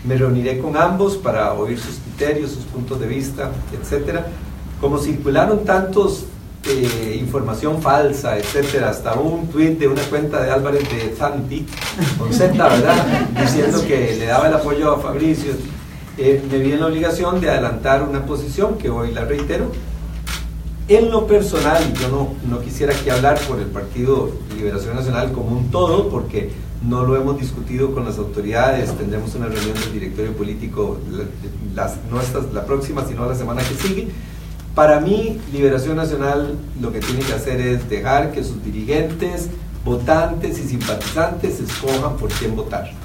Me reuniré con ambos para oír sus criterios, sus puntos de vista, etcétera. Como circularon tantos información falsa, etcétera, hasta un tuit de una cuenta de Álvarez de Zanti, con Z, ¿verdad?, diciendo que le daba el apoyo a Fabricio, me vi en la obligación de adelantar una posición que hoy la reitero. En lo personal, yo no quisiera aquí hablar por el Partido Liberación Nacional como un todo, porque no lo hemos discutido con las autoridades. Tendremos una reunión del directorio político, la próxima, sino la semana que sigue. Para mí, Liberación Nacional lo que tiene que hacer es dejar que sus dirigentes, votantes y simpatizantes escojan por quién votar.